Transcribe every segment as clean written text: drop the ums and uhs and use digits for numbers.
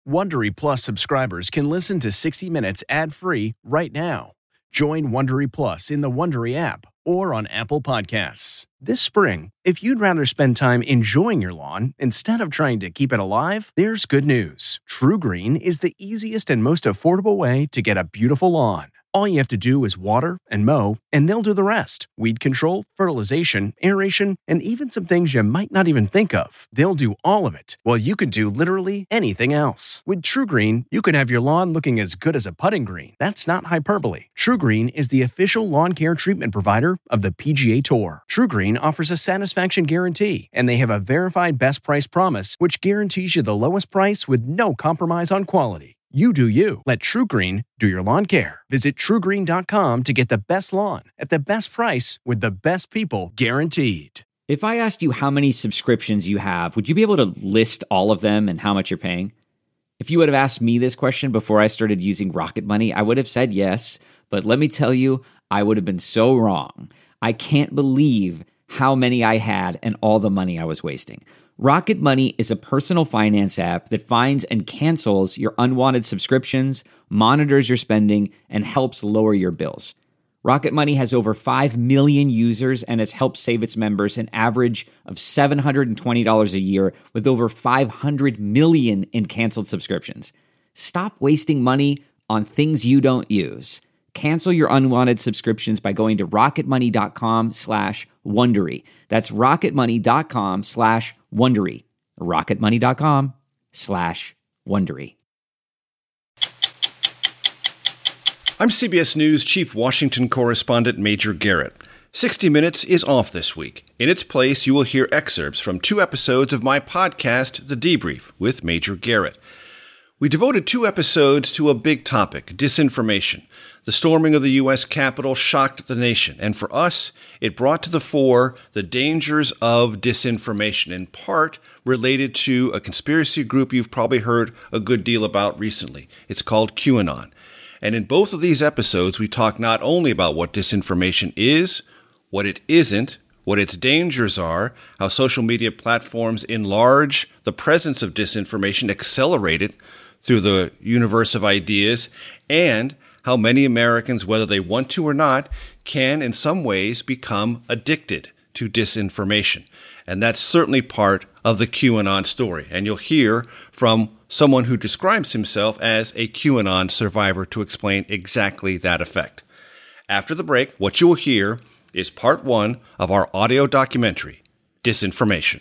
Wondery Plus subscribers can listen to 60 Minutes ad-free right now. Join Wondery Plus in the Wondery app or on Apple Podcasts. This spring, if you'd rather spend time enjoying your lawn instead of trying to keep it alive, there's good news. TruGreen is the easiest and most affordable way to get a beautiful lawn. All you have to do is water and mow, and they'll do the rest. Weed control, fertilization, aeration, and even some things you might not even think of. They'll do all of it, while you can do literally anything else. With TruGreen, you can have your lawn looking as good as a putting green. That's not hyperbole. TruGreen is the official lawn care treatment provider of the PGA Tour. TruGreen offers a satisfaction guarantee, and they have a verified best price promise, which guarantees you the lowest price with no compromise on quality. You do you. Let TruGreen do your lawn care. Visit TruGreen.com to get the best lawn at the best price with the best people guaranteed. If I asked you how many subscriptions you have, would you be able to list all of them and how much you're paying? If you would have asked me this question before I started using Rocket Money, I would have said yes, but let me tell you, I would have been so wrong. I can't believe how many I had and all the money I was wasting. Rocket Money is a personal finance app that finds and cancels your unwanted subscriptions, monitors your spending, and helps lower your bills. Rocket Money has over 5 million users and has helped save its members an average of $720 a year with over 500 million in canceled subscriptions. Stop wasting money on things you don't use. Cancel your unwanted subscriptions by going to rocketmoney.com/Wondery. That's rocketmoney.com/Wondery. rocketmoney.com/Wondery. I'm CBS News Chief Washington Correspondent Major Garrett. 60 Minutes is off this week. In its place, you will hear excerpts from 2 episodes of my podcast, The Debrief, with Major Garrett. We devoted 2 episodes to a big topic, disinformation. The storming of the U.S. Capitol shocked the nation, and for us, it brought to the fore the dangers of disinformation, in part related to a conspiracy group you've probably heard a good deal about recently. It's called QAnon. And in both of these episodes, we talk not only about what disinformation is, what it isn't, what its dangers are, how social media platforms enlarge the presence of disinformation, accelerate it through the universe of ideas, and how many Americans, whether they want to or not, can in some ways become addicted to disinformation. And that's certainly part of the QAnon story. And you'll hear from someone who describes himself as a QAnon survivor to explain exactly that effect. After the break, what you will hear is part 1 of our audio documentary, Disinformation.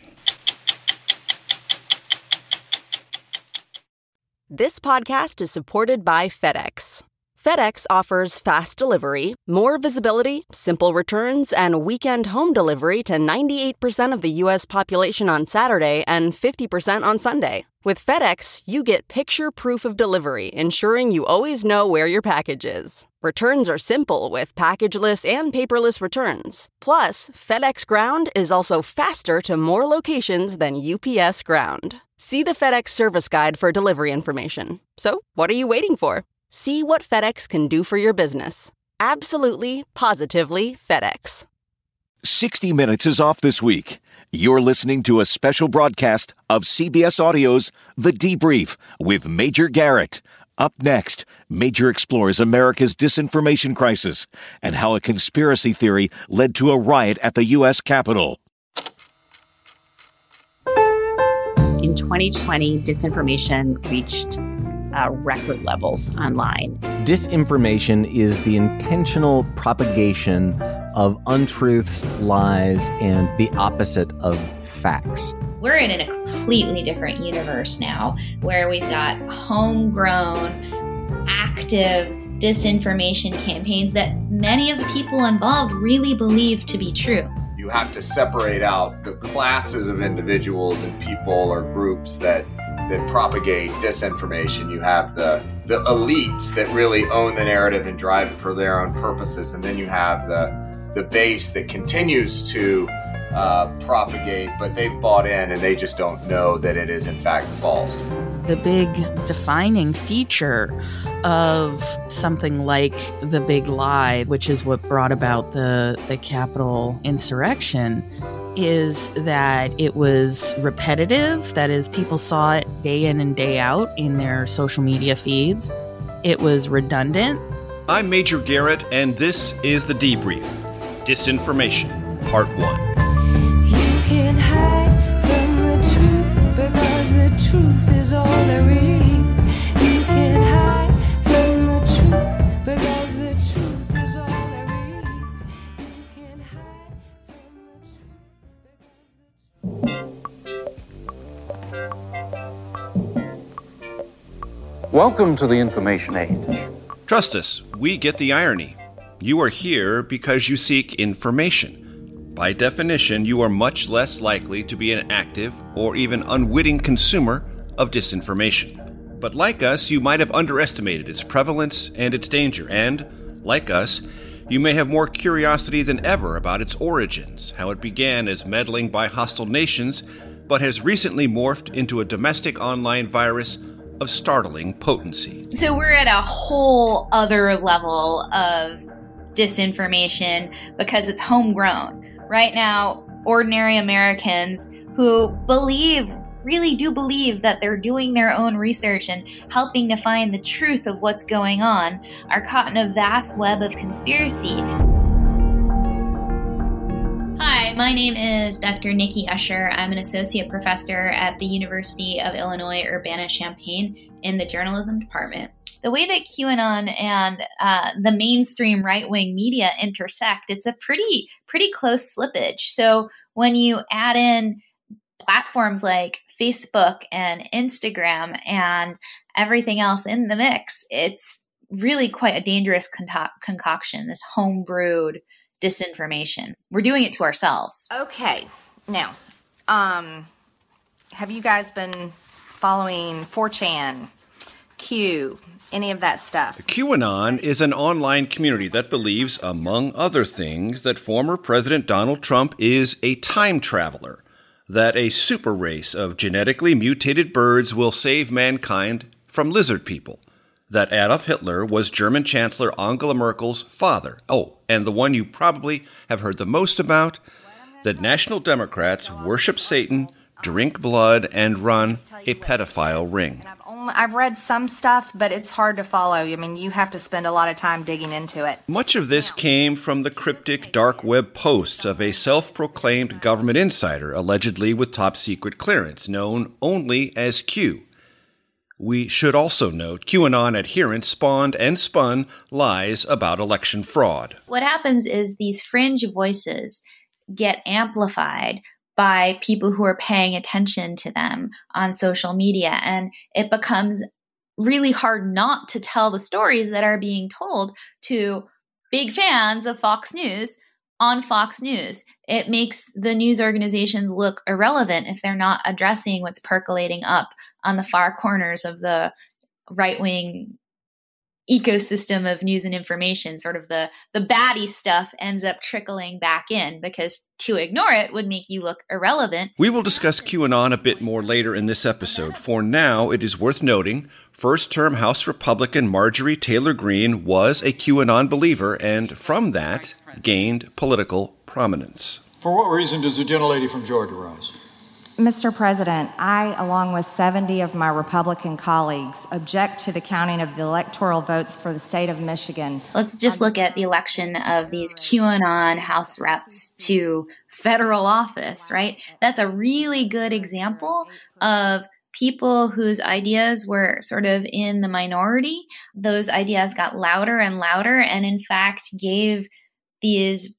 This podcast is supported by FedEx. FedEx offers fast delivery, more visibility, simple returns, and weekend home delivery to 98% of the U.S. population on Saturday and 50% on Sunday. With FedEx, you get picture proof of delivery, ensuring you always know where your package is. Returns are simple with packageless and paperless returns. Plus, FedEx Ground is also faster to more locations than UPS Ground. See the FedEx service guide for delivery information. So, what are you waiting for? See what FedEx can do for your business. Absolutely, positively FedEx. 60 Minutes is off this week. You're listening to a special broadcast of CBS Audio's The Debrief with Major Garrett. Up next, Major explores America's disinformation crisis and how a conspiracy theory led to a riot at the U.S. Capitol. In 2020, disinformation reached record levels online. Disinformation is the intentional propagation of untruths, lies, and the opposite of facts. We're in a completely different universe now, where we've got homegrown, active disinformation campaigns that many of the people involved really believe to be true. You have to separate out the classes of individuals and people or groups that propagate disinformation. You have the elites that really own the narrative and drive it for their own purposes. And then you have the base that continues to propagate, but they've bought in and they just don't know that it is in fact false. The big defining feature of something like the big lie, which is what brought about the Capitol insurrection, is that it was repetitive. That is, people saw it day in and day out in their social media feeds. It was redundant. I'm Major Garrett, and this is The Debrief. Disinformation, Part 1. You can't hide from the truth because the truth is all there is. You can't hide from the truth because the truth is all there is. You can't hide from the truth. Welcome to the information age. Trust us, we get the irony. You are here because you seek information. By definition, you are much less likely to be an active or even unwitting consumer of disinformation. But like us, you might have underestimated its prevalence and its danger, and, like us, you may have more curiosity than ever about its origins, how it began as meddling by hostile nations, but has recently morphed into a domestic online virus of startling potency. So we're at a whole other level of disinformation because it's homegrown. Right now, ordinary Americans who really do believe that they're doing their own research and helping to find the truth of what's going on are caught in a vast web of conspiracy. Hi, my name is Dr. Nikki Usher. I'm an associate professor at the University of Illinois Urbana-Champaign in the journalism department. The way that QAnon and the mainstream right-wing media intersect, it's a pretty close slippage. So when you add in platforms like Facebook and Instagram and everything else in the mix, it's really quite a dangerous concoction, this home-brewed disinformation. We're doing it to ourselves. Okay. Now, have you guys been following 4chan, Q, any of that stuff? QAnon is an online community that believes, among other things, that former President Donald Trump is a time traveler, that a super race of genetically mutated birds will save mankind from lizard people, that Adolf Hitler was German Chancellor Angela Merkel's father. Oh, and the one you probably have heard the most about, that National Democrats worship Satan, drink blood, and run a pedophile ring. I've read some stuff, but it's hard to follow. I mean, you have to spend a lot of time digging into it. Much of this came from the cryptic dark web posts of a self-proclaimed government insider, allegedly with top-secret clearance, known only as Q. We should also note QAnon adherents spawned and spun lies about election fraud. What happens is these fringe voices get amplified by people who are paying attention to them on social media, and it becomes really hard not to tell the stories that are being told to big fans of Fox News on Fox News. It makes the news organizations look irrelevant if they're not addressing what's percolating up on the far corners of the right-wing ecosystem of news and information. Sort of the baddie stuff ends up trickling back in because to ignore it would make you look irrelevant. We will discuss QAnon a bit more later in this episode. For now, it is worth noting, first-term House Republican Marjorie Taylor Greene was a QAnon believer and from that gained political prominence. For what reason does the gentlelady from Georgia rise? Mr. President, I, along with 70 of my Republican colleagues, object to the counting of the electoral votes for the state of Michigan. Let's just look at the election of these QAnon House reps to federal office, right? That's a really good example of people whose ideas were sort of in the minority. Those ideas got louder and louder and, in fact, gave these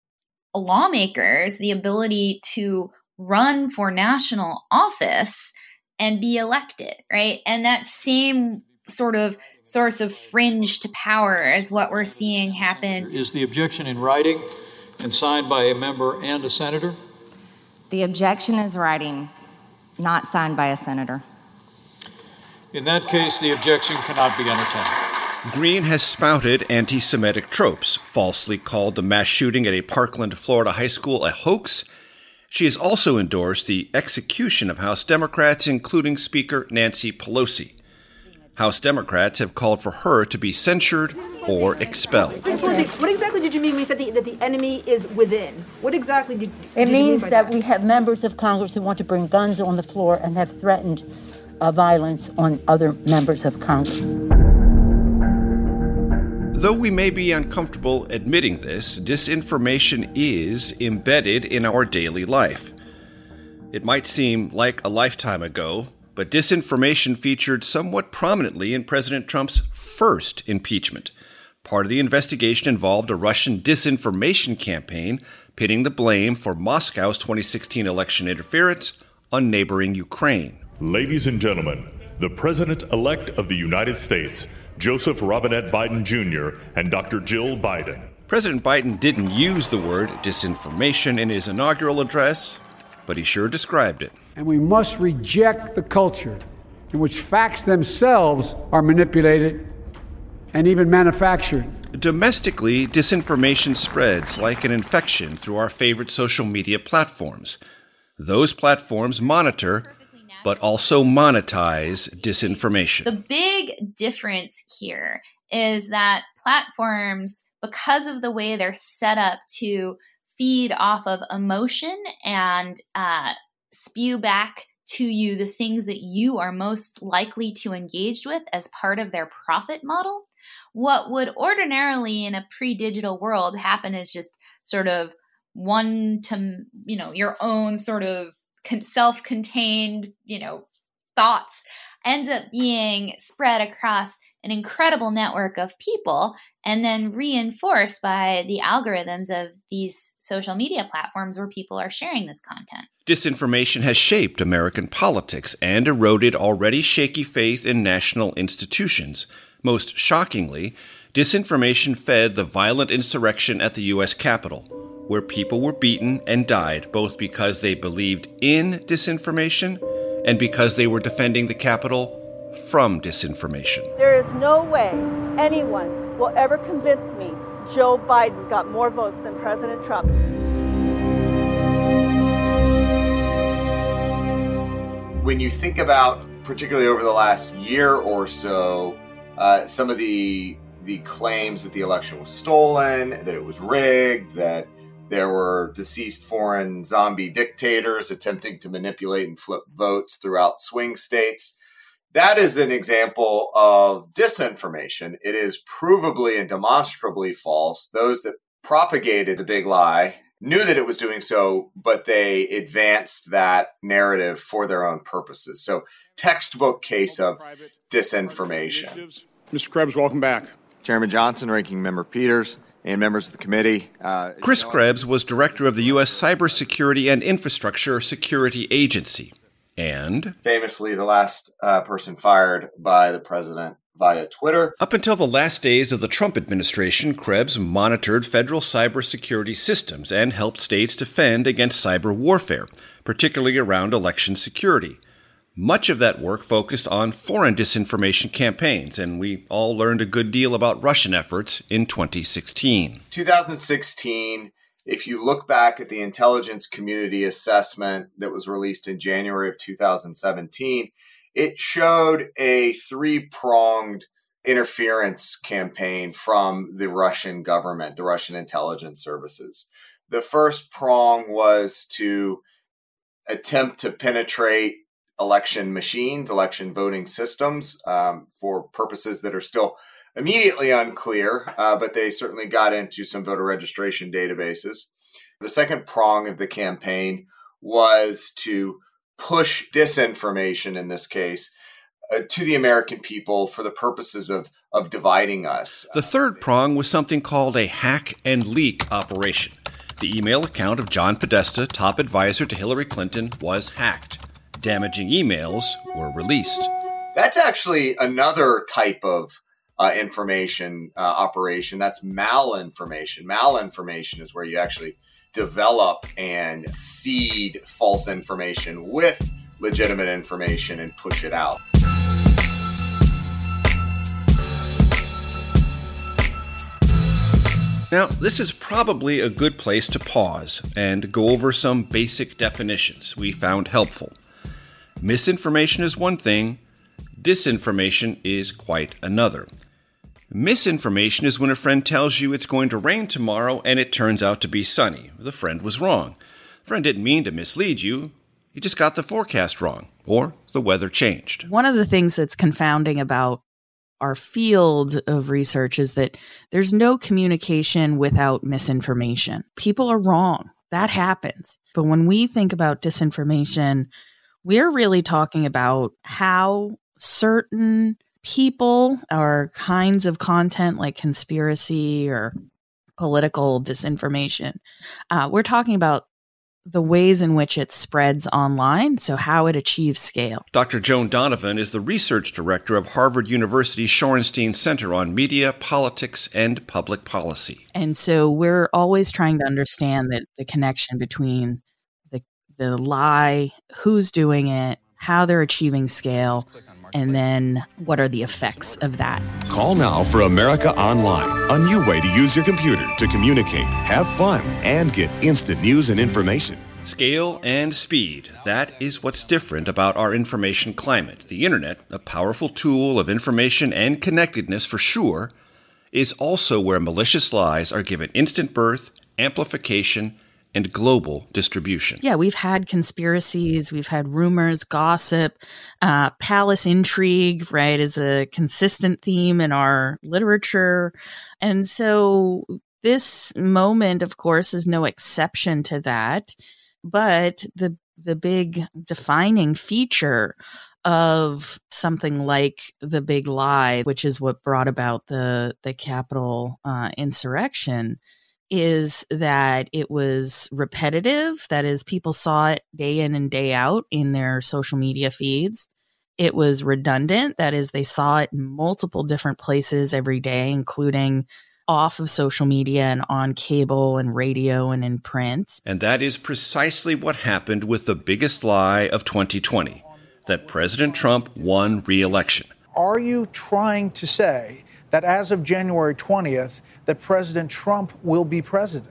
lawmakers the ability to run for national office and be elected, right? And that same sort of source of fringe to power is what we're seeing happen. Is the objection in writing and signed by a member and a senator? The objection is writing, not signed by a senator. In that case, the objection cannot be entertained. Greene has spouted anti-Semitic tropes, falsely called the mass shooting at a Parkland, Florida high school a hoax. She has also endorsed the execution of House Democrats, including Speaker Nancy Pelosi. House Democrats have called for her to be censured or expelled. What exactly did you mean when you said that the enemy is within? What exactly did it you means mean by that we have members of Congress who want to bring guns on the floor and have threatened violence on other members of Congress. Though we may be uncomfortable admitting this, disinformation is embedded in our daily life. It might seem like a lifetime ago, but disinformation featured somewhat prominently in President Trump's first impeachment. Part of the investigation involved a Russian disinformation campaign pitting the blame for Moscow's 2016 election interference on neighboring Ukraine. Ladies and gentlemen, the President-elect of the United States, Joseph Robinette Biden Jr., and Dr. Jill Biden. President Biden didn't use the word disinformation in his inaugural address, but he sure described it. And we must reject the culture in which facts themselves are manipulated and even manufactured. Domestically, disinformation spreads like an infection through our favorite social media platforms. Those platforms monitor, but also monetize disinformation. The big difference here is that platforms, because of the way they're set up to feed off of emotion and spew back to you the things that you are most likely to engage with as part of their profit model, what would ordinarily in a pre-digital world happen is just sort of one to, your own sort of self-contained, thoughts ends up being spread across an incredible network of people and then reinforced by the algorithms of these social media platforms where people are sharing this content. Disinformation has shaped American politics and eroded already shaky faith in national institutions. Most shockingly, disinformation fed the violent insurrection at the U.S. Capitol, where people were beaten and died both because they believed in disinformation and because they were defending the Capitol from disinformation. There is no way anyone will ever convince me Joe Biden got more votes than President Trump. When you think about, particularly over the last year or so, some of the claims that the election was stolen, that it was rigged, that there were deceased foreign zombie dictators attempting to manipulate and flip votes throughout swing states. That is an example of disinformation. It is provably and demonstrably false. Those that propagated the big lie knew that it was doing so, but they advanced that narrative for their own purposes. So, textbook case of disinformation. Mr. Krebs, welcome back. Chairman Johnson, Ranking Member Peters, and members of the committee. Chris Krebs was director of the U.S. Cybersecurity and Infrastructure Security Agency. And famously, the last person fired by the president via Twitter. Up until the last days of the Trump administration, Krebs monitored federal cybersecurity systems and helped states defend against cyber warfare, particularly around election security. Much of that work focused on foreign disinformation campaigns, and we all learned a good deal about Russian efforts in 2016. 2016, if you look back at the intelligence community assessment that was released in January of 2017, it showed a three-pronged interference campaign from the Russian government, the Russian intelligence services. The first prong was to attempt to penetrate election machines, election voting systems, for purposes that are still immediately unclear, but they certainly got into some voter registration databases. The second prong of the campaign was to push disinformation, in this case, to the American people for the purposes of dividing us. The third prong was something called a hack and leak operation. The email account of John Podesta, top advisor to Hillary Clinton, was hacked. Damaging emails were released. That's actually another type of information operation. That's malinformation. Malinformation is where you actually develop and seed false information with legitimate information and push it out. Now, this is probably a good place to pause and go over some basic definitions we found helpful. Misinformation is one thing, disinformation is quite another. Misinformation is when a friend tells you it's going to rain tomorrow and it turns out to be sunny. The friend was wrong. The friend didn't mean to mislead you. He just got the forecast wrong, or the weather changed. One of the things that's confounding about our field of research is that there's no communication without misinformation. People are wrong. That happens. But when we think about disinformation, we're really talking about how certain people or kinds of content like conspiracy or political disinformation, we're talking about the ways in which it spreads online, so how it achieves scale. Dr. Joan Donovan is the research director of Harvard University's Shorenstein Center on Media, Politics, and Public Policy. And so we're always trying to understand the connection between the lie, who's doing it, how they're achieving scale, and then what are the effects of that. Call now for America Online, a new way to use your computer to communicate, have fun, and get instant news and information. Scale and speed. That is what's different about our information climate. The internet, a powerful tool of information and connectedness for sure, is also where malicious lies are given instant birth, amplification, and global distribution. Yeah, we've had conspiracies, we've had rumors, gossip, palace intrigue, right, is a consistent theme in our literature. And so this moment, of course, is no exception to that. But the big defining feature of something like the big lie, which is what brought about the Capitol insurrection, is that it was repetitive. That is, people saw it day in and day out in their social media feeds. It was redundant. That is, they saw it in multiple different places every day, including off of social media and on cable and radio and in print. And that is precisely what happened with the biggest lie of 2020, that President Trump won re-election. Are you trying to say that as of January 20th, that President Trump will be president?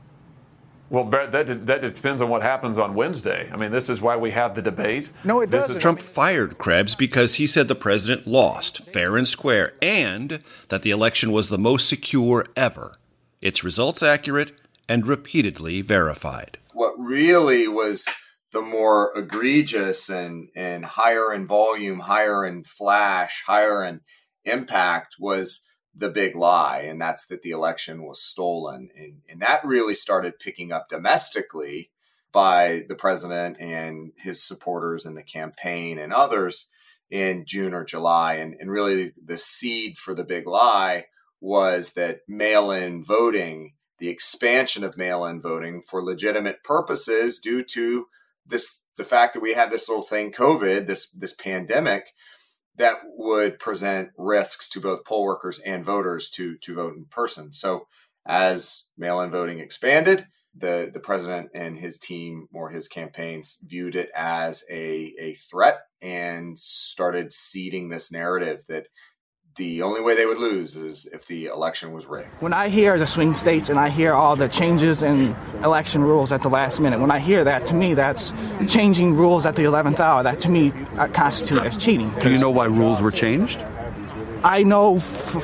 Well, that depends on what happens on Wednesday. I mean, this is why we have the debate. No, it doesn't. Trump fired Krebs because he said the president lost fair and square and that the election was the most secure ever. Its results accurate and repeatedly verified. What really was the more egregious and higher in volume, higher in flash, higher in impact was the big lie, and that's that the election was stolen. And that really started picking up domestically by the president and his supporters in the campaign and others in June or July. And really the seed for the big lie was that mail-in voting, the expansion of mail-in voting for legitimate purposes due to the fact that we have this little thing, COVID, this pandemic, that would present risks to both poll workers and voters to vote in person. So as mail-in voting expanded, the president and his team or his campaigns viewed it as a threat and started seeding this narrative that the only way they would lose is if the election was rigged. When I hear the swing states and I hear all the changes in election rules at the last minute, when I hear that, to me, that's changing rules at the 11th hour. That, to me, constitutes as cheating. Do you know why rules were changed? I know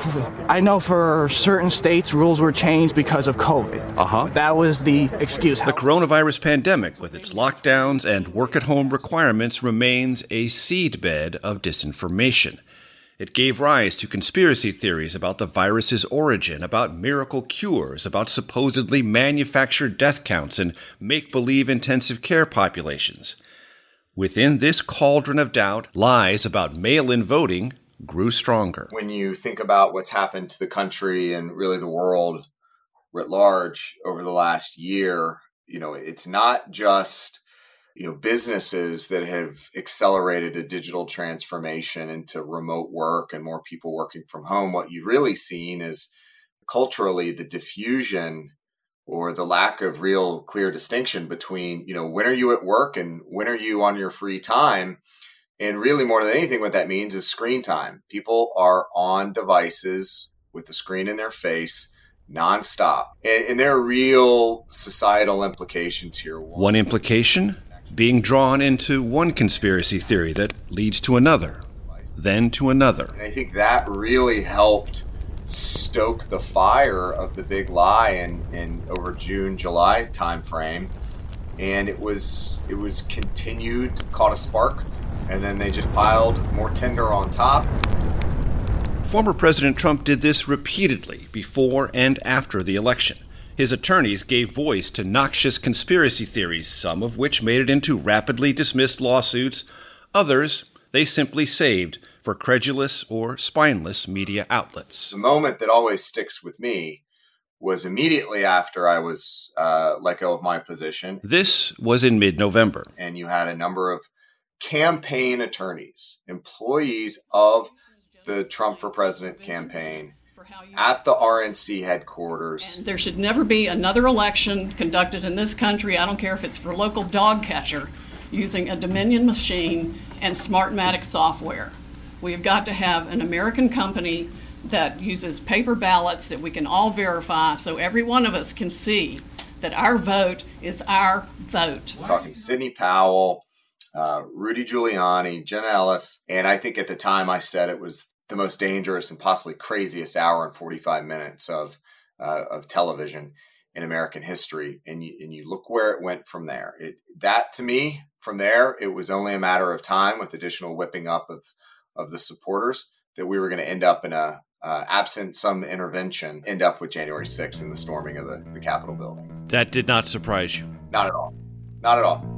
for certain states, rules were changed because of COVID. That was the excuse. The coronavirus pandemic, with its lockdowns and work-at-home requirements, remains a seedbed of disinformation. It gave rise to conspiracy theories about the virus's origin, about miracle cures, about supposedly manufactured death counts and make-believe intensive care populations. Within this cauldron of doubt, lies about mail-in voting grew stronger. When you think about what's happened to the country and really the world writ large over the last year, it's not just businesses that have accelerated a digital transformation into remote work and more people working from home. What you've really seen is culturally the diffusion or the lack of real clear distinction between, when are you at work and when are you on your free time? And really more than anything, what that means is screen time. People are on devices with the screen in their face nonstop. And there are real societal implications here. One implication? Being drawn into one conspiracy theory that leads to another, then to another. And I think that really helped stoke the fire of the big lie in over June, July timeframe, and it was continued, caught a spark, and then they just piled more tinder on top. Former President Trump did this repeatedly before and after the election. His attorneys gave voice to noxious conspiracy theories, some of which made it into rapidly dismissed lawsuits. Others they simply saved for credulous or spineless media outlets. The moment that always sticks with me was immediately after I was let go of my position. This was in mid-November. And you had a number of campaign attorneys, employees of the Trump for President campaign at the RNC headquarters. And there should never be another election conducted in this country, I don't care if it's for local dog catcher, using a Dominion machine and Smartmatic software. We have got to have an American company that uses paper ballots that we can all verify so every one of us can see that our vote is our vote. We're talking Sidney Powell, Rudy Giuliani, Jenna Ellis, and I think at the time I said it was the most dangerous and possibly craziest hour and 45 minutes of television in American history. And you look where it went from there. That to me, from there, it was only a matter of time with additional whipping up of the supporters that we were going to end up in a, absent some intervention, end up with January 6th and the storming of the Capitol building. That did not surprise you? Not at all. Not at all.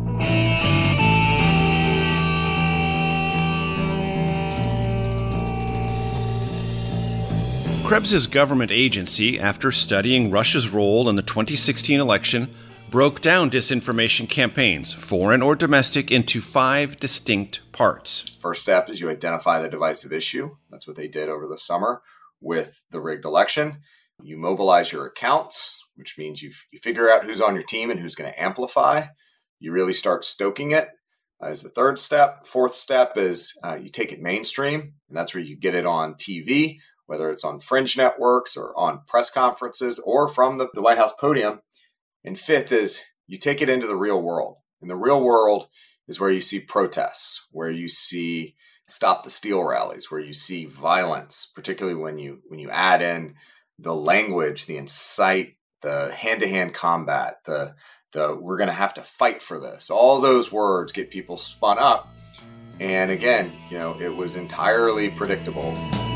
Krebs's government agency, after studying Russia's role in the 2016 election, broke down disinformation campaigns, foreign or domestic, into 5 distinct parts. First step is you identify the divisive issue. That's what they did over the summer with the rigged election. You mobilize your accounts, which means you figure out who's on your team and who's going to amplify. You really start stoking it as the third step. Fourth step is you take it mainstream, and that's where you get it on TV, whether it's on fringe networks or on press conferences or from the White House podium. And fifth is you take it into the real world. And the real world is where you see protests, where you see Stop the Steal rallies, where you see violence, particularly when you add in the language, the incite, the hand-to-hand combat, the we're going to have to fight for this. All those words get people spun up. And again, it was entirely predictable.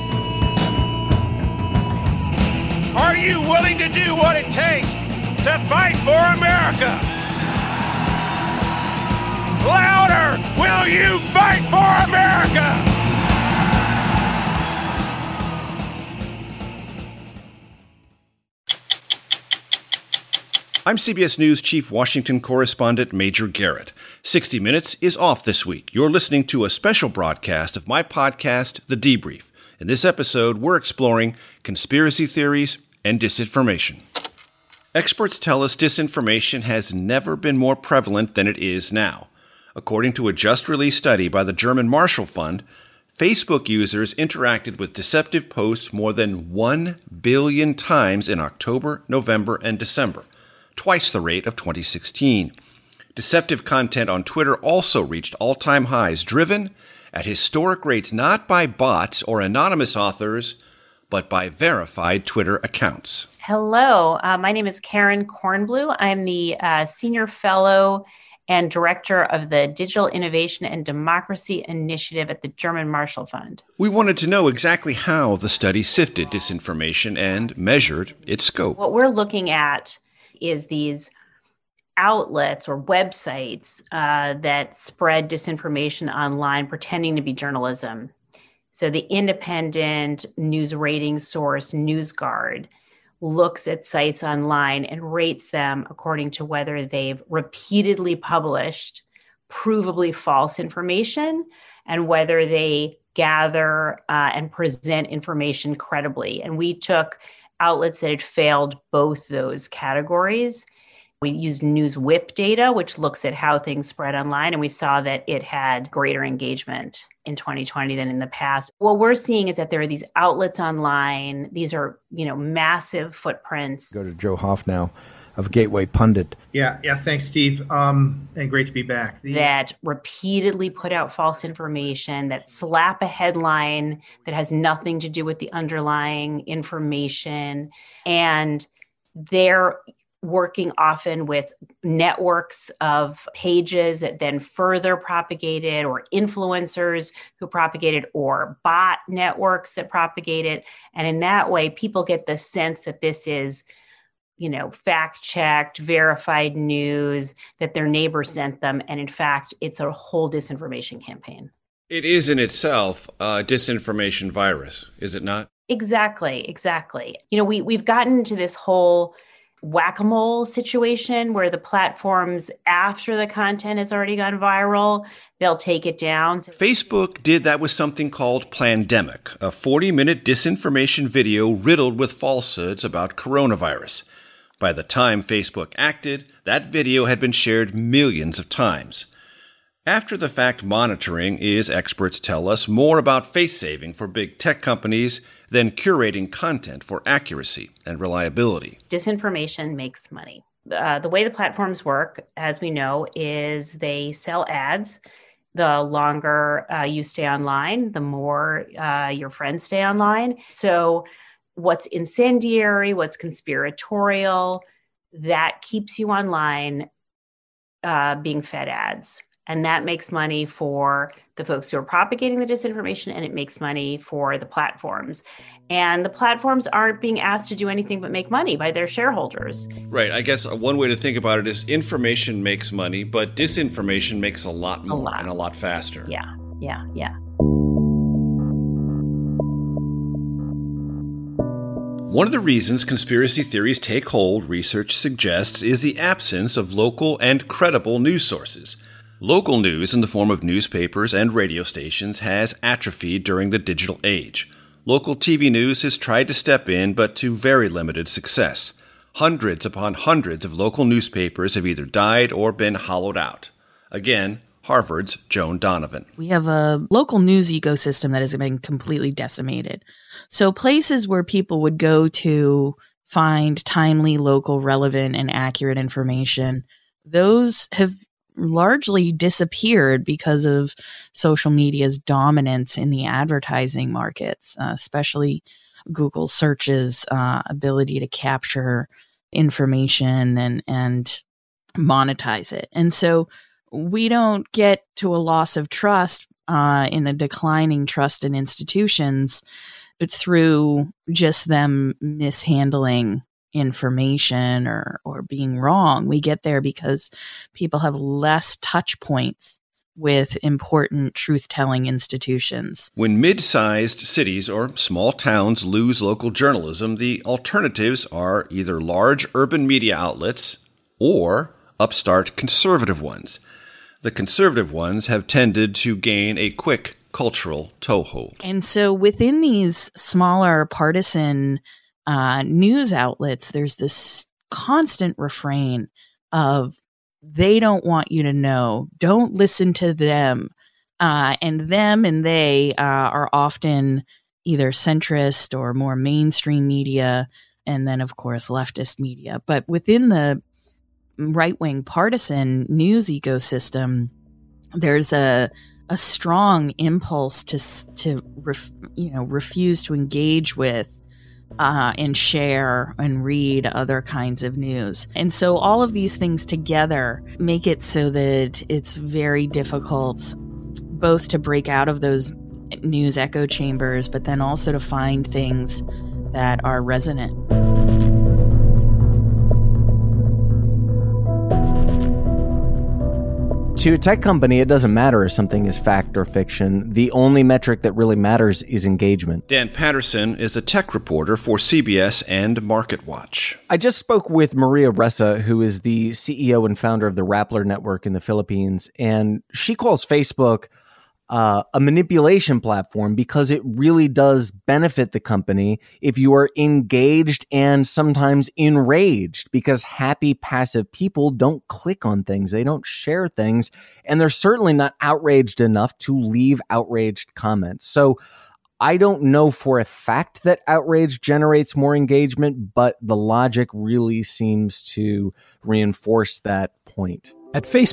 Are you willing to do what it takes to fight for America? Louder! Will you fight for America? I'm CBS News Chief Washington Correspondent Major Garrett. 60 Minutes is off this week. You're listening to a special broadcast of my podcast, The Debrief. In this episode, we're exploring conspiracy theories and disinformation. Experts tell us disinformation has never been more prevalent than it is now. According to a just-released study by the German Marshall Fund, Facebook users interacted with deceptive posts more than 1 billion times in October, November, and December, twice the rate of 2016. Deceptive content on Twitter also reached all-time highs, driven at historic rates not by bots or anonymous authors, but by verified Twitter accounts. Hello, my name is Karen Kornblue. I'm the Senior Fellow and Director of the Digital Innovation and Democracy Initiative at the German Marshall Fund. We wanted to know exactly how the study sifted disinformation and measured its scope. What we're looking at is these outlets or websites that spread disinformation online pretending to be journalism. So the independent news rating source NewsGuard looks at sites online and rates them according to whether they've repeatedly published provably false information and whether they gather and present information credibly. And we took outlets that had failed both those categories. We used NewsWhip data, which looks at how things spread online, and we saw that it had greater engagement in 2020 than in the past. What we're seeing is that there are these outlets online. These are, massive footprints. Go to Joe Hoff now of Gateway Pundit. Yeah. Thanks, Steve. And great to be back. That repeatedly put out false information, that slap a headline that has nothing to do with the underlying information. And they're working often with networks of pages that then further propagate it, or influencers who propagate it, or bot networks that propagate it. And in that way, people get the sense that this is, fact-checked, verified news, that their neighbor sent them. And in fact, it's a whole disinformation campaign. It is in itself a disinformation virus, is it not? Exactly. We've gotten into this whole whack-a-mole situation where the platforms, after the content has already gone viral, they'll take it down. Facebook did that with something called Plandemic, a 40-minute disinformation video riddled with falsehoods about coronavirus. By the time Facebook acted, that video had been shared millions of times. After-the-fact monitoring is, experts tell us, more about face-saving for big tech companies than curating content for accuracy and reliability. Disinformation makes money. The way the platforms work, as we know, is they sell ads. The longer you stay online, the more your friends stay online. So what's incendiary, what's conspiratorial, that keeps you online being fed ads. And that makes money for the folks who are propagating the disinformation, and it makes money for the platforms. And the platforms aren't being asked to do anything but make money by their shareholders. Right. I guess one way to think about it is information makes money, but disinformation makes a lot more and a lot faster. Yeah. One of the reasons conspiracy theories take hold, research suggests, is the absence of local and credible news sources. Local news in the form of newspapers and radio stations has atrophied during the digital age. Local TV news has tried to step in, but to very limited success. Hundreds upon hundreds of local newspapers have either died or been hollowed out. Again, Harvard's Joan Donovan. We have a local news ecosystem that has been completely decimated. So places where people would go to find timely, local, relevant, and accurate information, those have largely disappeared because of social media's dominance in the advertising markets, especially Google search's ability to capture information and monetize it. And so we don't get to a loss of trust in a declining trust in institutions through just them mishandling information or being wrong. We get there because people have less touch points with important truth-telling institutions. When mid-sized cities or small towns lose local journalism, the alternatives are either large urban media outlets or upstart conservative ones. The conservative ones have tended to gain a quick cultural toehold. And so within these smaller partisan news outlets, there's this constant refrain of they don't want you to know, don't listen to them. And them and they are often either centrist or more mainstream media, and then, of course, leftist media. But within the right-wing partisan news ecosystem, there's a strong impulse to refuse to engage with and share and read other kinds of news. And so all of these things together make it so that it's very difficult both to break out of those news echo chambers, but then also to find things that are resonant. To a tech company, it doesn't matter if something is fact or fiction. The only metric that really matters is engagement. Dan Patterson is a tech reporter for CBS and MarketWatch. I just spoke with Maria Ressa, who is the CEO and founder of the Rappler Network in the Philippines, and she calls Facebook a manipulation platform because it really does benefit the company if you are engaged and sometimes enraged, because happy, passive people don't click on things. They don't share things. And they're certainly not outraged enough to leave outraged comments. So I don't know for a fact that outrage generates more engagement, but the logic really seems to reinforce that point. At Facebook,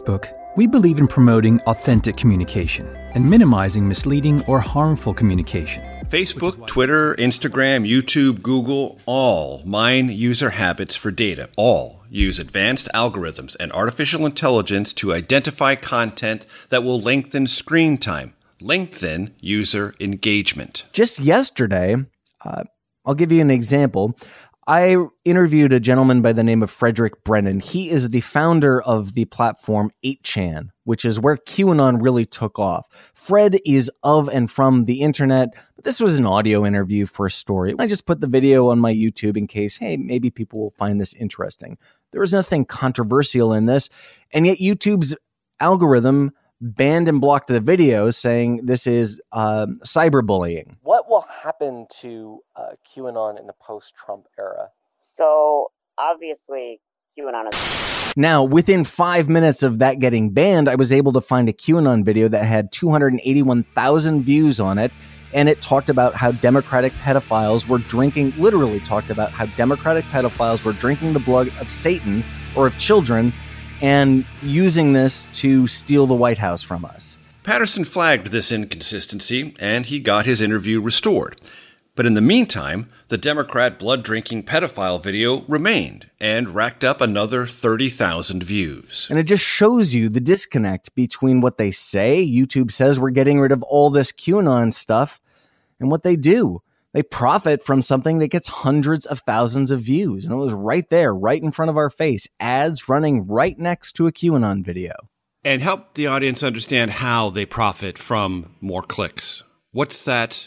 We believe in promoting authentic communication and minimizing misleading or harmful communication. Facebook, Twitter, Instagram, YouTube, Google, all mine user habits for data. All use advanced algorithms and artificial intelligence to identify content that will lengthen screen time, lengthen user engagement. Just yesterday, I'll give you an example. I interviewed a gentleman by the name of Frederick Brennan. He is the founder of the platform 8chan, which is where QAnon really took off. Fred is of and from the internet, but this was an audio interview for a story. I just put the video on my YouTube in case, hey, maybe people will find this interesting. There was nothing controversial in this, and yet YouTube's algorithm banned and blocked the video, saying this is cyberbullying. What will happen to QAnon in the post-Trump era? So obviously, QAnon is... Now, within 5 minutes of that getting banned, I was able to find a QAnon video that had 281,000 views on it, and it talked about how Democratic pedophiles were drinking, literally talked about how Democratic pedophiles were drinking the blood of Satan, or of children, and using this to steal the White House from us. Patterson flagged this inconsistency, and he got his interview restored. But in the meantime, the Democrat blood-drinking pedophile video remained and racked up another 30,000 views. And it just shows you the disconnect between what they say, YouTube says we're getting rid of all this QAnon stuff, and what they do. They profit from something that gets hundreds of thousands of views. And it was right there, right in front of our face. Ads running right next to a QAnon video. And help the audience understand how they profit from more clicks. What's that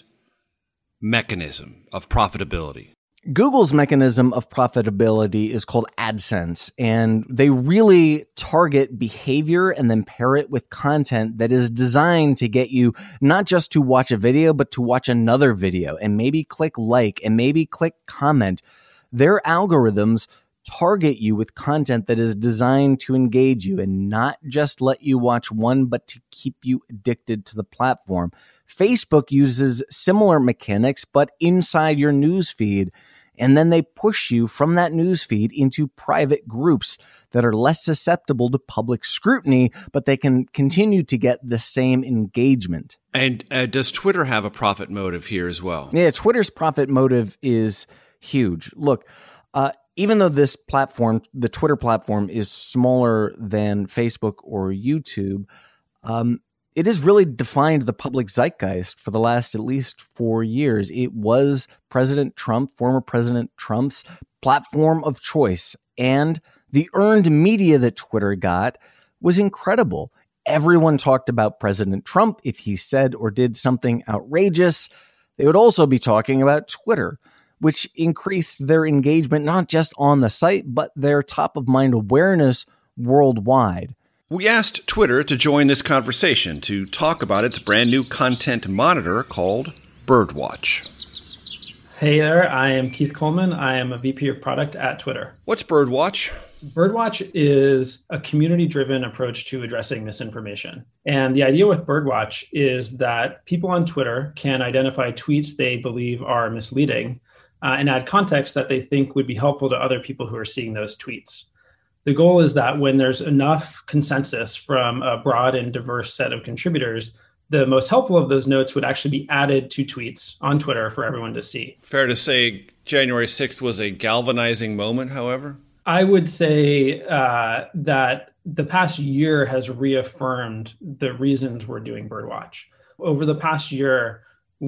mechanism of profitability? Google's mechanism of profitability is called AdSense, and they really target behavior and then pair it with content that is designed to get you not just to watch a video, but to watch another video and maybe click like and maybe click comment. Their algorithms target you with content that is designed to engage you and not just let you watch one, but to keep you addicted to the platform. Facebook uses similar mechanics, but inside your news feed. And then they push you from that newsfeed into private groups that are less susceptible to public scrutiny, but they can continue to get the same engagement. And does Twitter have a profit motive here as well? Yeah, Twitter's profit motive is huge. Look, even though this platform, the Twitter platform, is smaller than Facebook or YouTube, it has really defined the public zeitgeist for the last at least 4 years. It was President Trump, former President Trump's platform of choice. And the earned media that Twitter got was incredible. Everyone talked about President Trump. If he said or did something outrageous, they would also be talking about Twitter, which increased their engagement not just on the site, but their top-of-mind awareness worldwide. We asked Twitter to join this conversation to talk about its brand new content monitor called Birdwatch. Hey there, I am Keith Coleman. I am a VP of Product at Twitter. What's Birdwatch? Birdwatch is a community-driven approach to addressing misinformation. And the idea with Birdwatch is that people on Twitter can identify tweets they believe are misleading and add context that they think would be helpful to other people who are seeing those tweets. The goal is that when there's enough consensus from a broad and diverse set of contributors, the most helpful of those notes would actually be added to tweets on Twitter for everyone to see. Fair to say January 6th was a galvanizing moment, however? I would say that the past year has reaffirmed the reasons we're doing Birdwatch. Over the past year,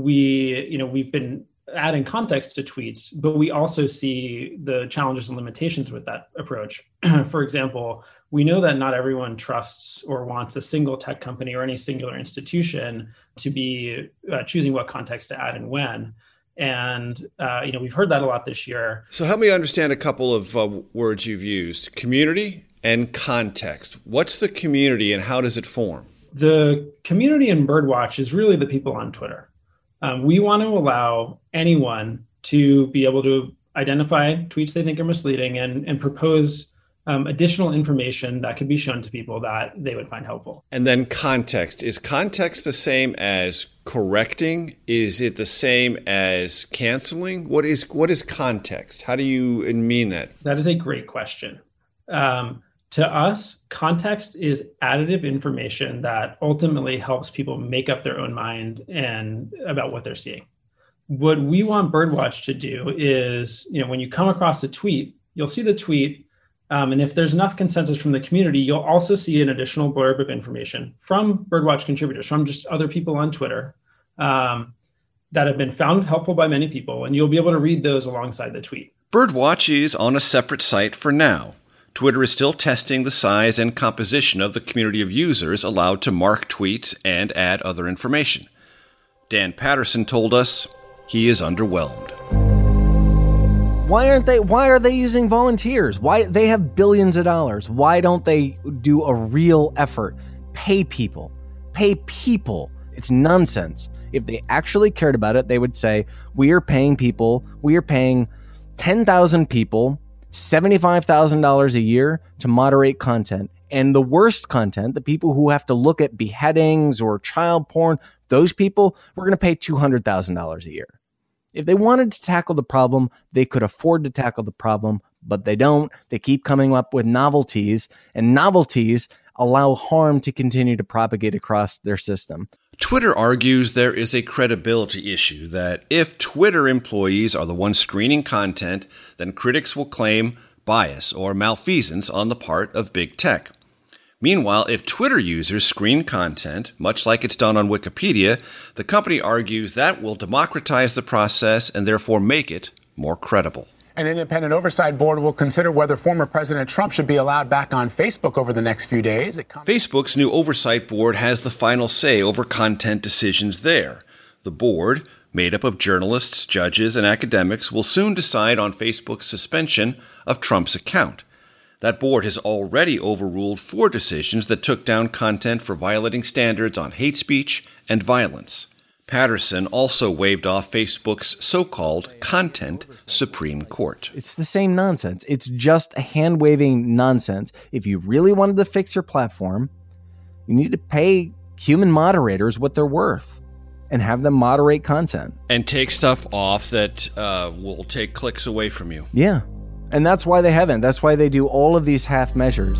we've been adding context to tweets, but we also see the challenges and limitations with that approach. For example, we know that not everyone trusts or wants a single tech company or any singular institution to be choosing what context to add and when. And, we've heard that a lot this year. So help me understand a couple of words you've used: community and context. What's the community and how does it form? The community in Birdwatch is really the people on Twitter. We want to allow anyone to be able to identify tweets they think are misleading and propose additional information that could be shown to people that they would find helpful. And then context. Is context the same as correcting? Is it the same as canceling? What is context? How do you mean that? That is a great question. To To us, context is additive information that ultimately helps people make up their own mind and about what they're seeing. What we want Birdwatch to do is, when you come across a tweet, you'll see the tweet. And if there's enough consensus from the community, you'll also see an additional blurb of information from Birdwatch contributors, from just other people on Twitter that have been found helpful by many people. And you'll be able to read those alongside the tweet. Birdwatch is on a separate site for now. Twitter is still testing the size and composition of the community of users allowed to mark tweets and add other information. Dan Patterson told us he is underwhelmed. Why are they using volunteers? Why they have billions of dollars? Why don't they do a real effort? Pay people. It's nonsense. If they actually cared about it, they would say, we are paying people. We are paying 10,000 people $75,000 a year to moderate content. And the worst content, the people who have to look at beheadings or child porn, those people, we're going to pay $200,000 a year. If they wanted to tackle the problem, they could afford to tackle the problem, but they don't. They keep coming up with novelties, and novelties allow harm to continue to propagate across their system. Twitter argues there is a credibility issue, that if Twitter employees are the ones screening content, then critics will claim bias or malfeasance on the part of big tech. Meanwhile, if Twitter users screen content, much like it's done on Wikipedia, the company argues that will democratize the process and therefore make it more credible. An independent oversight board will consider whether former President Trump should be allowed back on Facebook over the next few days. Facebook's new oversight board has the final say over content decisions there. The board, made up of journalists, judges, and academics, will soon decide on Facebook's suspension of Trump's account. That board has already overruled 4 decisions that took down content for violating standards on hate speech and violence. Patterson also waved off Facebook's so-called Content Supreme Court. It's the same nonsense. It's just a hand-waving nonsense. If you really wanted to fix your platform, you need to pay human moderators what they're worth and have them moderate content. And take stuff off that will take clicks away from you. Yeah. And that's why they haven't. That's why they do all of these half measures.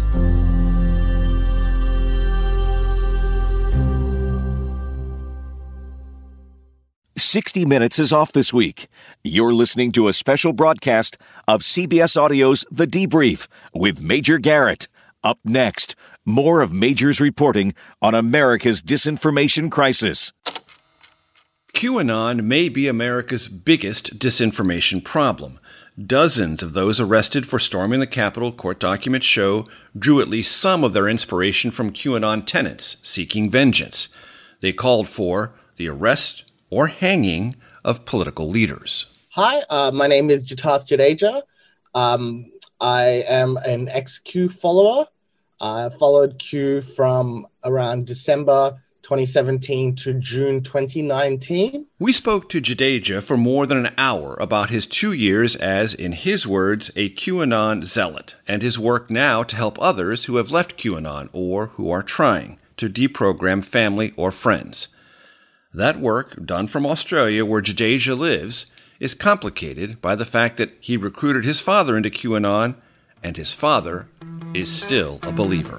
"60 Minutes is off this week. You're listening to a special broadcast of CBS Audio's The Debrief with Major Garrett. Up next, more of Major's reporting on America's disinformation crisis. QAnon may be America's biggest disinformation problem. Dozens of those arrested for storming the Capitol, court documents show, drew at least some of their inspiration from QAnon tenets seeking vengeance. They called for the arrest or hanging of political leaders. Hi, my name is Jatath Jadeja. I am an ex-Q follower. I followed Q from around December 2017 to June 2019. We spoke to Jadeja for more than an hour about his 2 years as, in his words, a QAnon zealot, and his work now to help others who have left QAnon or who are trying to deprogram family or friends. That work, done from Australia where Jadeja lives, is complicated by the fact that he recruited his father into QAnon, and his father is still a believer.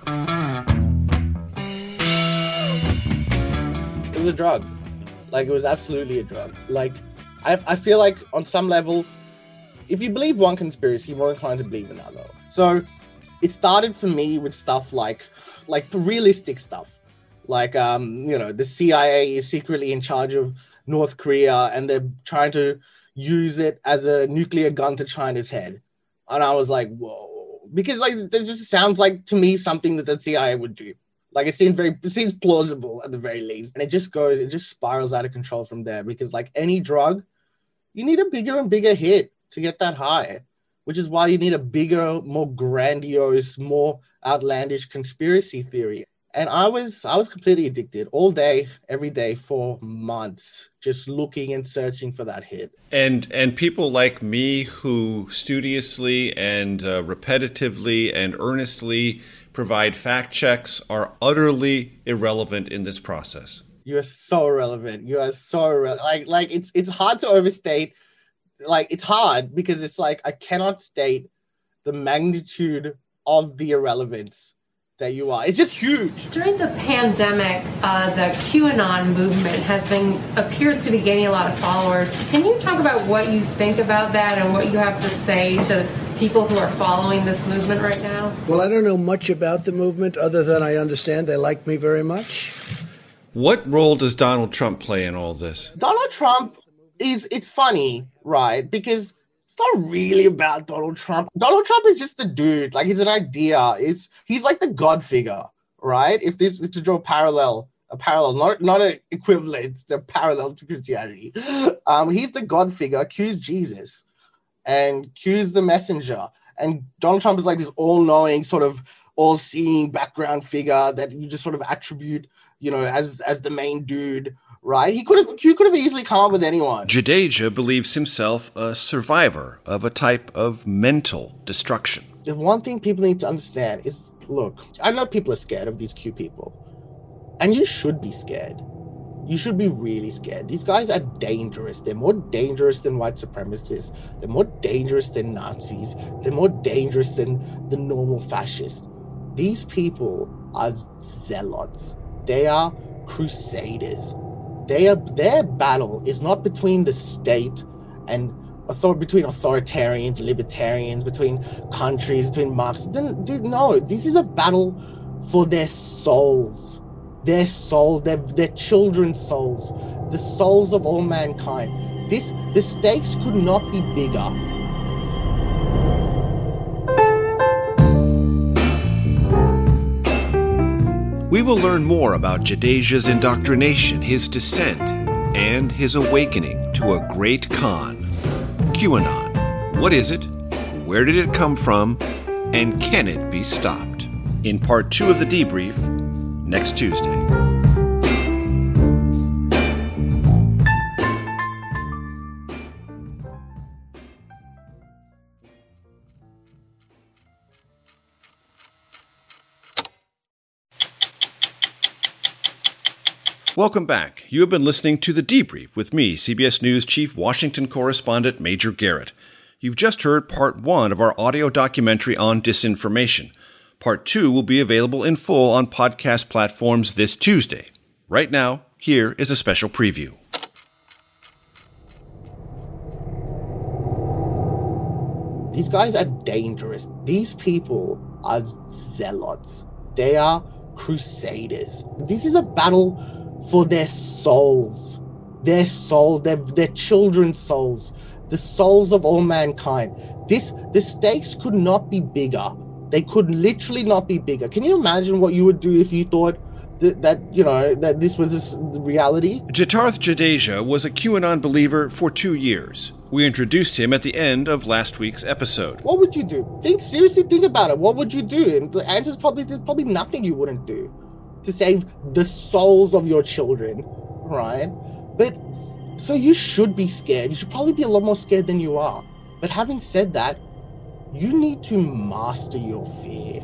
It was a drug. Like, it was absolutely a drug. Like, I feel like on some level, if you believe one conspiracy, you're more inclined to believe another. So it started for me with stuff like realistic stuff. Like, the CIA is secretly in charge of North Korea and they're trying to use it as a nuclear gun to China's head. And I was like, whoa. Because, like, it just sounds like, to me, something that the CIA would do. Like, it seems plausible at the very least. And it just spirals out of control from there. Because, like any drug, you need a bigger and bigger hit to get that high. Which is why you need a bigger, more grandiose, more outlandish conspiracy theory. And I was completely addicted all day, every day for months, just looking and searching for that hit. And people like me who studiously and repetitively and earnestly provide fact checks are utterly irrelevant in this process. You are so irrelevant. You are so irrelevant. Like it's hard to overstate. Like, it's hard because it's like I cannot state the magnitude of the irrelevance that you are. It's just huge. During the pandemic, the QAnon movement appears to be gaining a lot of followers. Can you talk about what you think about that and what you have to say to people who are following this movement right now? Well, I don't know much about the movement other than I understand they like me very much. What role does Donald Trump play in all this? Donald Trump it's funny, right? Because it's not really about Donald Trump. Donald Trump is just a dude. Like, he's an idea. He's like the God figure, right? If to draw a parallel, not an equivalent, the parallel to Christianity. He's the God figure. Q's Jesus, and Q's the messenger. And Donald Trump is like this all-knowing, sort of all-seeing background figure that you just sort of attribute, as the main dude. Right? Q could have easily come up with anyone. Jadeja believes himself a survivor of a type of mental destruction. The one thing people need to understand is, look, I know people are scared of these Q people. And you should be scared. You should be really scared. These guys are dangerous. They're more dangerous than white supremacists. They're more dangerous than Nazis. They're more dangerous than the normal fascists. These people are zealots. They are crusaders. Their battle is not between the state and between authoritarians, libertarians, between countries, between Marxists. Dude, no, this is a battle for their souls. Their souls, their children's souls, the souls of all mankind. The stakes could not be bigger. We will learn more about Jadeja's indoctrination, his descent, and his awakening to a great con. QAnon. What is it? Where did it come from? And can it be stopped? In part 2 of The Debrief, next Tuesday. Welcome back. You have been listening to The Debrief with me, CBS News Chief Washington Correspondent Major Garrett. You've just heard Part 1 of our audio documentary on disinformation. Part 2 will be available in full on podcast platforms this Tuesday. Right now, here is a special preview. These guys are dangerous. These people are zealots. They are crusaders. This is a battle for their souls, their children's souls, the souls of all mankind. The stakes could not be bigger. They could literally not be bigger. Can you imagine what you would do if you thought that this was the reality? Jitarth Jadeja was a QAnon believer for 2 years. We introduced him at the end of last week's episode. What would you do? Seriously think about it. What would you do? And the answer is there's probably nothing you wouldn't do to save the souls of your children, right? But so you should be scared. You should probably be a lot more scared than you are. But having said that, you need to master your fear.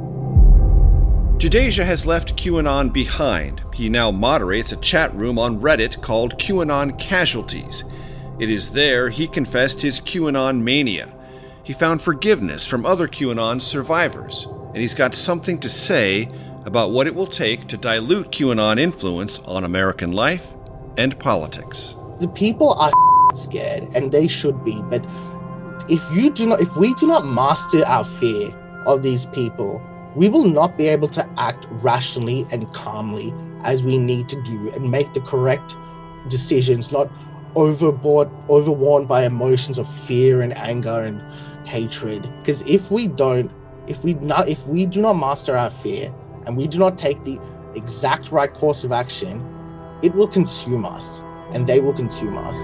Jadeja has left QAnon behind. He now moderates a chat room on Reddit called QAnon Casualties. It is there he confessed his QAnon mania. He found forgiveness from other QAnon survivors, and he's got something to say about what it will take to dilute QAnon influence on American life and politics. The people are scared, and they should be, but if we do not master our fear of these people, we will not be able to act rationally and calmly as we need to do and make the correct decisions, not overworn by emotions of fear and anger and hatred. Because if we do not master our fear and we do not take the exact right course of action, it will consume us, and they will consume us.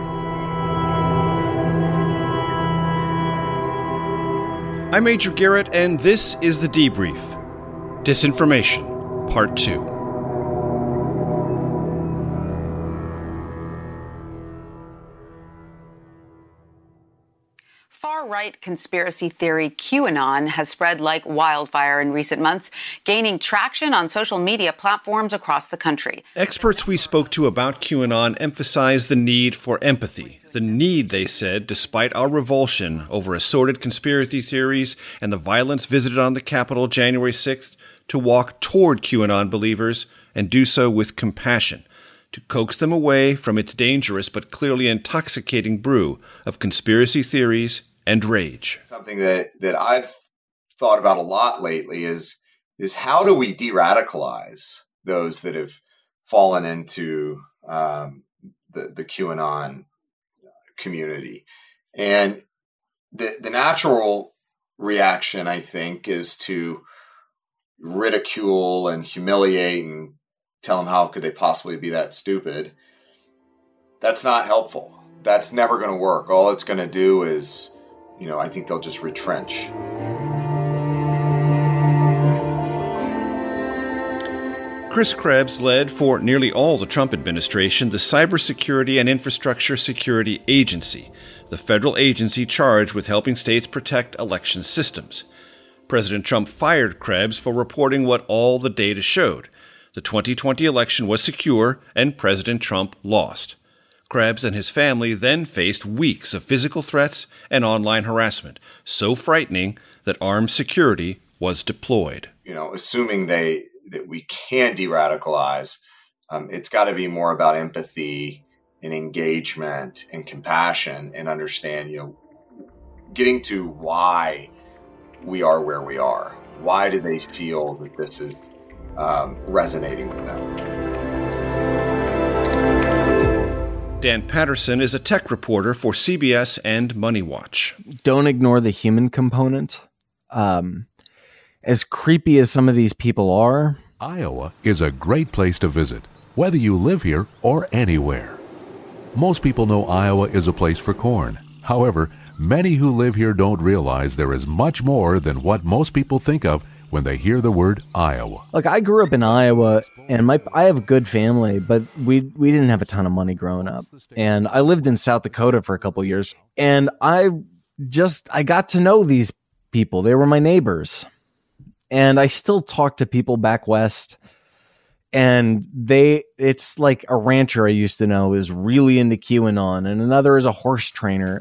I'm Major Garrett, and this is The Debrief. Disinformation, Part 2. Far-right conspiracy theory QAnon has spread like wildfire in recent months, gaining traction on social media platforms across the country. Experts we spoke to about QAnon emphasized the need for empathy. The need, they said, despite our revulsion over assorted conspiracy theories and the violence visited on the Capitol January 6th, to walk toward QAnon believers and do so with compassion, to coax them away from its dangerous but clearly intoxicating brew of conspiracy theories and rage. Something that I've thought about a lot lately is how do we de-radicalize those that have fallen into the QAnon community? And the natural reaction, I think, is to ridicule and humiliate and tell them how could they possibly be that stupid. That's not helpful. That's never going to work. All it's going to do is, I think they'll just retrench. Chris Krebs led for nearly all the Trump administration the Cybersecurity and Infrastructure Security Agency, the federal agency charged with helping states protect election systems. President Trump fired Krebs for reporting what all the data showed. The 2020 election was secure, and President Trump lost. Krebs and his family then faced weeks of physical threats and online harassment, so frightening that armed security was deployed. Assuming that we can de-radicalize, it's got to be more about empathy and engagement and compassion and understand, getting to why we are where we are. Why do they feel that this is resonating with them? Dan Patterson is a tech reporter for CBS and MoneyWatch. Don't ignore the human component. As creepy as some of these people are, Iowa is a great place to visit, whether you live here or anywhere. Most people know Iowa is a place for corn. However, many who live here don't realize there is much more than what most people think of when they hear the word Iowa. Look, I grew up in Iowa, and I have a good family, but we didn't have a ton of money growing up. And I lived in South Dakota for a couple of years, and I got to know these people. They were my neighbors. And I still talk to people back west, and it's like a rancher I used to know is really into QAnon, and another is a horse trainer.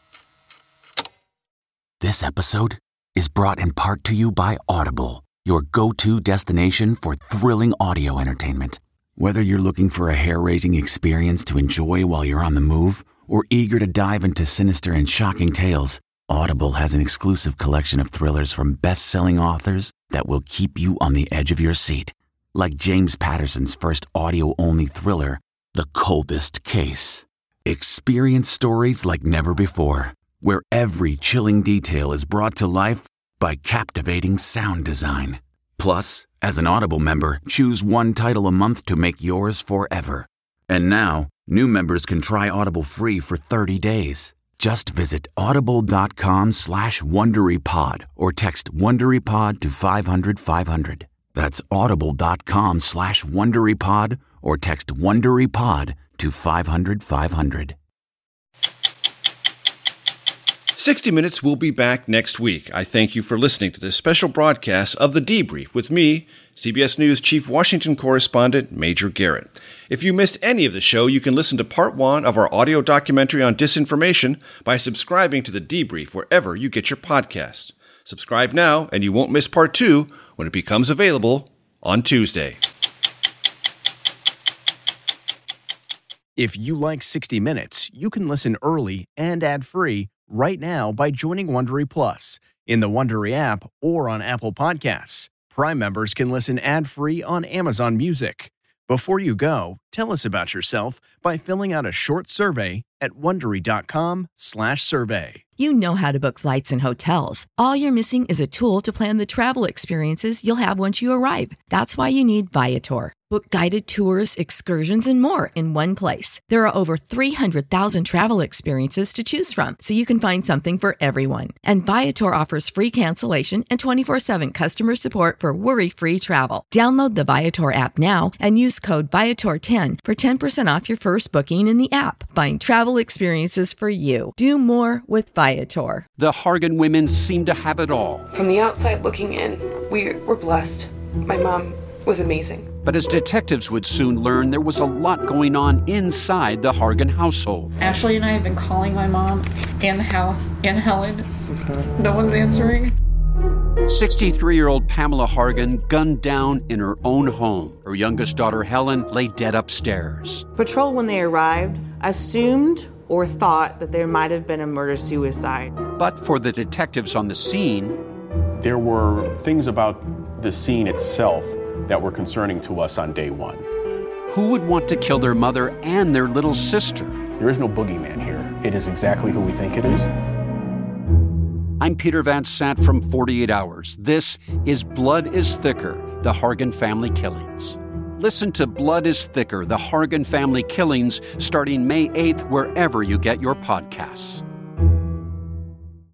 This episode is brought in part to you by Audible, your go-to destination for thrilling audio entertainment. Whether you're looking for a hair-raising experience to enjoy while you're on the move, or eager to dive into sinister and shocking tales, Audible has an exclusive collection of thrillers from best-selling authors that will keep you on the edge of your seat. Like James Patterson's first audio-only thriller, The Coldest Case. Experience stories like never before, where every chilling detail is brought to life by captivating sound design. Plus, as an Audible member, choose one title a month to make yours forever. And now, new members can try Audible free for 30 days. Just visit audible.com/WonderyPod or text WonderyPod to 500-500. That's audible.com/WonderyPod or text WonderyPod to 500-500. 60 Minutes will be back next week. I thank you for listening to this special broadcast of The Debrief with me, CBS News Chief Washington Correspondent Major Garrett. If you missed any of the show, you can listen to Part 1 of our audio documentary on disinformation by subscribing to The Debrief wherever you get your podcasts. Subscribe now, and you won't miss Part 2 when it becomes available on Tuesday. If you like 60 Minutes, you can listen early and ad-free right now by joining Wondery Plus in the Wondery app or on Apple Podcasts. Prime members can listen ad-free on Amazon Music. Before you go, tell us about yourself by filling out a short survey at Wondery.com/survey. You know how to book flights and hotels. All you're missing is a tool to plan the travel experiences you'll have once you arrive. That's why you need Viator. Book guided tours, excursions, and more in one place. There are over 300,000 travel experiences to choose from, so you can find something for everyone. And Viator offers free cancellation and 24/7 customer support for worry-free travel. Download the Viator app now and use code Viator10 for 10% off your first booking in the app. Find travel experiences for you. Do more with Viator. The Hargan women seem to have it all. From the outside looking in, we were blessed. My mom was amazing. But as detectives would soon learn, there was a lot going on inside the Hargan household. Ashley and I have been calling my mom and the house and Helen. No one's answering. 63-year-old Pamela Hargan gunned down in her own home. Her youngest daughter, Helen, lay dead upstairs. Patrol, when they arrived, assumed or thought that there might have been a murder-suicide. But for the detectives on the scene, there were things about the scene itself that were concerning to us on day one. Who would want to kill their mother and their little sister? There is no boogeyman here. It is exactly who we think it is. I'm Peter Van Sant from 48 Hours. This is Blood is Thicker, the Hargan family killings. Listen to Blood is Thicker, the Hargan family killings, starting May 8th, wherever you get your podcasts.